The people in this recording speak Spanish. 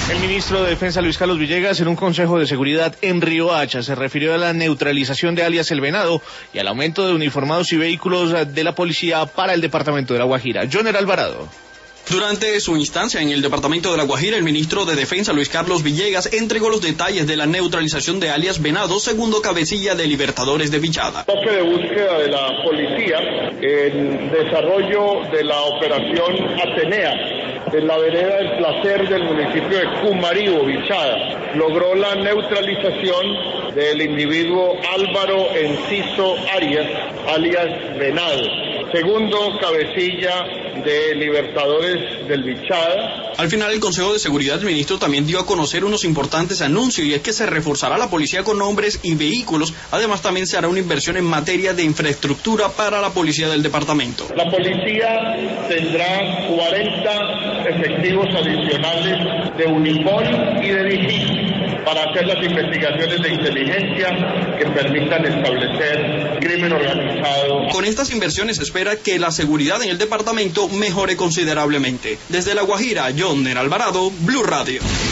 El ministro de Defensa, Luis Carlos Villegas, en un consejo de seguridad en Riohacha, se refirió a la neutralización de alias El Venado y al aumento de uniformados y vehículos de la policía para el departamento de La Guajira. Joner Alvarado. Durante su instancia en el departamento de La Guajira, el ministro de Defensa, Luis Carlos Villegas, entregó los detalles de la neutralización de alias Venado, segundo cabecilla de Libertadores de Vichada. Toque de búsqueda de la policía en desarrollo de la operación Atenea en la vereda del Placer del municipio de Cumaribo, Vichada, logró la neutralización del individuo Álvaro Enciso Arias, alias Venado, segundo cabecilla de Libertadores del Vichada. Al final, el Consejo de Seguridad del Ministro también dio a conocer unos importantes anuncios, y es que se reforzará la policía con hombres y vehículos. Además, también se hará una inversión en materia de infraestructura para la policía del departamento. La policía tendrá 40 efectivos adicionales de uniforme y de vigilancia para hacer las investigaciones de inteligencia que permitan establecer crimen organizado. Con estas inversiones se espera que la seguridad en el departamento mejore considerablemente. Desde La Guajira, Joner Alvarado, Blue Radio.